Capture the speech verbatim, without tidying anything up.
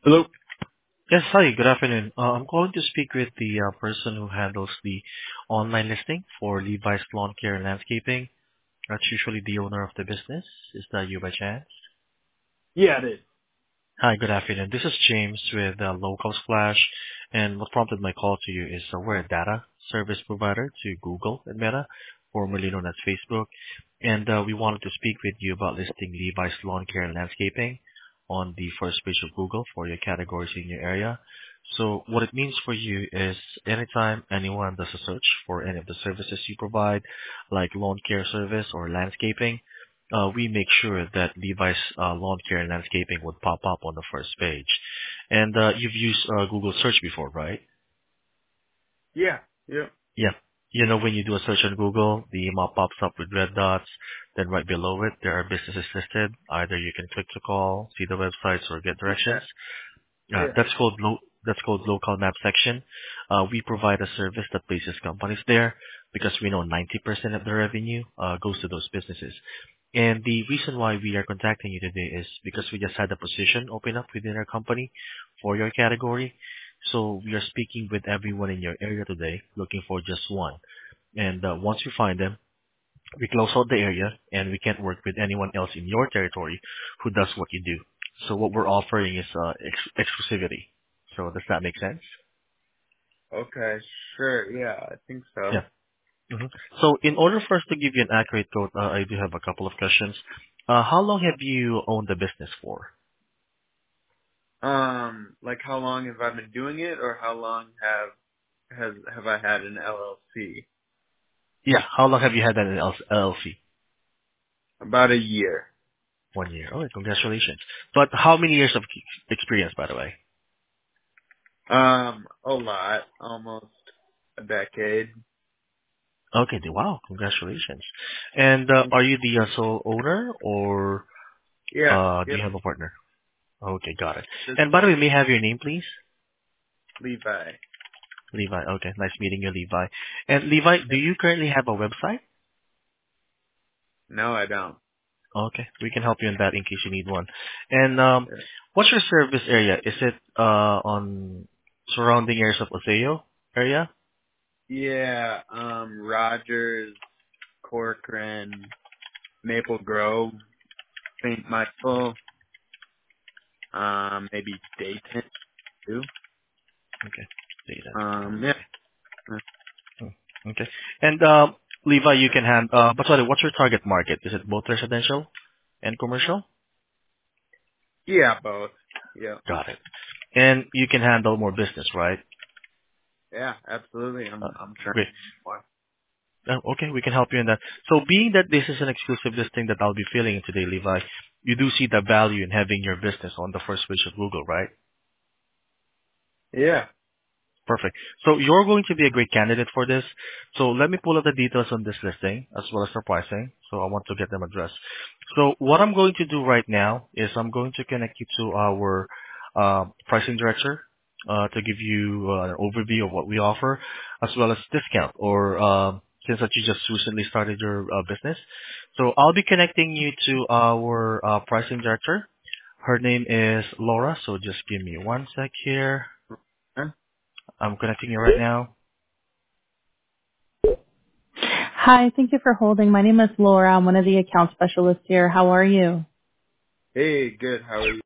Hello. Yes, hi, good afternoon. Uh, I'm calling to speak with the uh, person who handles the online listing for Levi's Lawn Care and Landscaping. That's usually the owner of the business. Is that you by chance? Yeah, it is. Hi, good afternoon. This is James with uh, Local Splash, and what prompted my call to you is uh, we're a data service provider to Google and Meta, formerly known as Facebook, and uh, we wanted to speak with you about listing Levi's Lawn Care and Landscaping on the first page of Google for your categories in your area. So what it means for you is anytime anyone does a search for any of the services you provide, like lawn care service or landscaping, uh, we make sure that Levi's uh, lawn care and landscaping would pop up on the first page. And uh, you've used uh, Google search before, right? Yeah. Yep. Yeah. You know, when you do a search on Google, the email pops up with red dots. Then right below it, there are businesses listed. Either you can click to call, see the websites, or get Yeah. directions. Uh, Yeah. that's called lo- that's called local map section. Uh, we provide a service that places companies there because we know ninety percent of the revenue uh, goes to those businesses. And the reason why we are contacting you today is because we just had a position open up within our company for your category. So we are speaking with everyone in your area today, looking for just one. And uh, once we find them, we close out the area, and we can't work with anyone else in your territory who does what you do. So what we're offering is uh, ex- exclusivity. So does that make sense? Okay. Sure. Yeah, I think so. Yeah. hmm So in order for us to give you an accurate quote, uh, I do have a couple of questions. Uh, how long have you owned the business for? Um, like how long have I been doing it, or how long have has have I had an L L C? Yeah, how long have you had that in L L C? About a year. One year. All right, congratulations. But how many years of ex- experience, by the way? Um, a lot, almost a decade. Okay, then, wow, congratulations. And uh, are you the uh, sole owner, or Yeah. uh, do Yep. you have a partner? Okay, got it. Just And by the way, may I have your name, please? Levi. Levi. Okay, nice meeting you, Levi. And Levi, do Yep. you currently have a website? No, I don't. Okay, we can help you in that in case you need one. And um, Yeah. what's your service area? Is it uh, on surrounding areas of Oseo area? Yeah. Um, Rogers, Corcoran, Maple Grove, Saint Michael, um, maybe Dayton too. Okay, data. Um, Okay. yeah. Hmm, okay. And um, Levi, you can hand. Uh, but sorry, what's your target market? Is it both residential and commercial? Yeah, both. Yeah. Got it. And you can handle more business, right? Yeah, absolutely. Uh, I'm I'm trying great. more. Uh, Okay, we can help you in that. So being that this is an exclusive listing that I'll be filling in today, Levi, you do see the value in having your business on the first page of Google, right? Yeah. Perfect. So you're going to be a great candidate for this. So let me pull up the details on this listing as well as the pricing. So I want to get them addressed. So what I'm going to do right now is I'm going to connect you to our uh, pricing director uh, to give you uh, an overview of what we offer as well as discount or um, since that you just recently started your uh, business. So I'll be connecting you to our uh, pricing director. Her name is Laura. So just give me one sec here. Huh? I'm connecting you right now. Hi, thank you for holding. My name is Laura. I'm one of the account specialists here. How are you? Hey, good. How are you?